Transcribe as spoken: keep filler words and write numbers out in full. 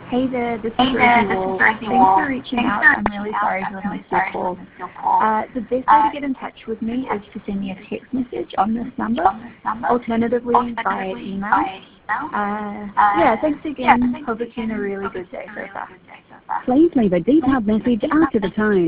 Hey there, this is Hey Rosie there, this is Wall. Rosie Thanks Wall. for reaching Thanks out. for I'm really reaching out. sorry to I'm have really missed your sorry to call. have missed your call. Uh, the best way to Uh, get in touch with me is to send me a text message on this number, on this number, alternatively via alternatively email. via email. Uh, Uh, yeah, thanks yeah, again. thanks Hope it's been a again. really Hope good it's day been a so really far. good day so far. Please leave a Please detailed leave a message detailed after the message tone.